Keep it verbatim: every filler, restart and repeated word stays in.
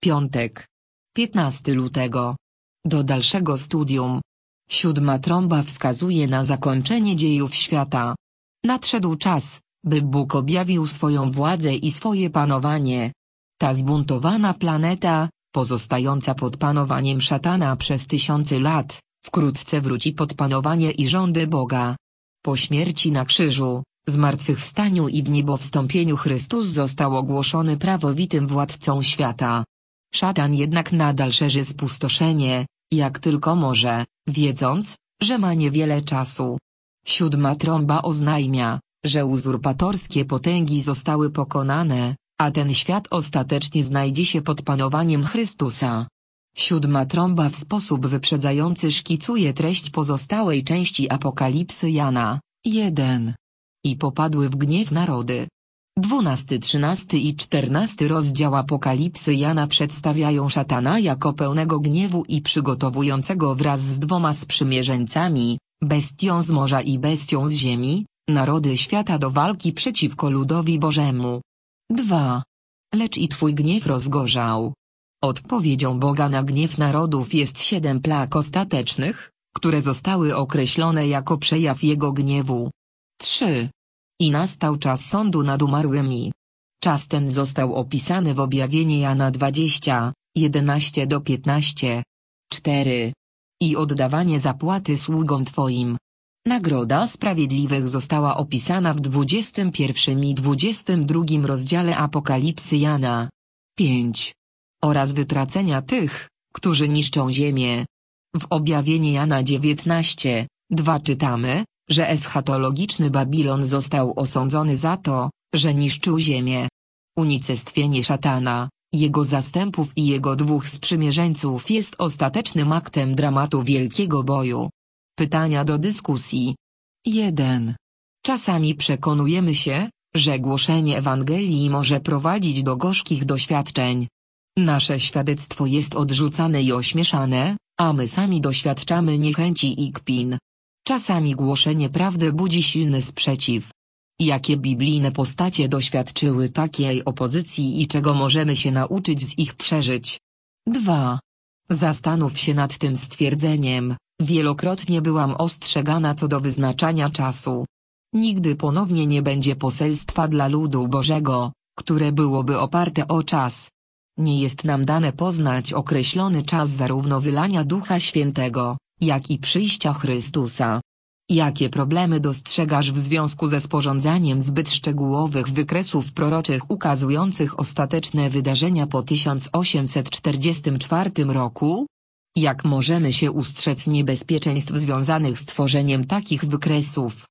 Piątek. piętnastego lutego. Do dalszego studium. Siódma trąba wskazuje na zakończenie dziejów świata. Nadszedł czas, by Bóg objawił swoją władzę i swoje panowanie. Ta zbuntowana planeta, pozostająca pod panowaniem szatana przez tysiące lat, wkrótce wróci pod panowanie i rządy Boga. Po śmierci na krzyżu, zmartwychwstaniu i w niebowstąpieniu Chrystus został ogłoszony prawowitym władcą świata. Szatan jednak nadal szerzy spustoszenie, jak tylko może, wiedząc, że ma niewiele czasu. Siódma trąba oznajmia, że uzurpatorskie potęgi zostały pokonane, a ten świat ostatecznie znajdzie się pod panowaniem Chrystusa. Siódma trąba w sposób wyprzedzający szkicuje treść pozostałej części Apokalipsy Jana. jeden. I popadły w gniew narody. Dwunasty, trzynasty i czternasty rozdział Apokalipsy Jana przedstawiają szatana jako pełnego gniewu i przygotowującego wraz z dwoma sprzymierzeńcami, bestią z morza i bestią z ziemi, narody świata do walki przeciwko ludowi Bożemu. dwa. Lecz i twój gniew rozgorzał. Odpowiedzią Boga na gniew narodów jest siedem plag ostatecznych, które zostały określone jako przejaw Jego gniewu. trzy. I nastał czas sądu nad umarłymi. Czas ten został opisany w objawieniu Jana dwadzieścia, jedenaście do piętnastu. cztery. I oddawanie zapłaty sługom Twoim. Nagroda sprawiedliwych została opisana w dwudziestym pierwszym i dwudziestym drugim rozdziale Apokalipsy Jana. pięć. Oraz wytracenia tych, którzy niszczą ziemię. W objawieniu Jana dziewiętnaście, dwa czytamy, że eschatologiczny Babilon został osądzony za to, że niszczył ziemię. Unicestwienie szatana, jego zastępów i jego dwóch sprzymierzeńców jest ostatecznym aktem dramatu wielkiego boju. Pytania do dyskusji. jeden. Czasami przekonujemy się, że głoszenie Ewangelii może prowadzić do gorzkich doświadczeń. Nasze świadectwo jest odrzucane i ośmieszane, a my sami doświadczamy niechęci i kpin. Czasami głoszenie prawdy budzi silny sprzeciw. Jakie biblijne postacie doświadczyły takiej opozycji i czego możemy się nauczyć z ich przeżyć? dwa. Zastanów się nad tym stwierdzeniem. Wielokrotnie byłam ostrzegana co do wyznaczania czasu. Nigdy ponownie nie będzie poselstwa dla ludu Bożego, które byłoby oparte o czas. Nie jest nam dane poznać określony czas zarówno wylania Ducha Świętego, jak i przyjścia Chrystusa. Jakie problemy dostrzegasz w związku ze sporządzaniem zbyt szczegółowych wykresów proroczych ukazujących ostateczne wydarzenia po tysiąc osiemset czterdziestym czwartym roku? Jak możemy się ustrzec niebezpieczeństw związanych z tworzeniem takich wykresów?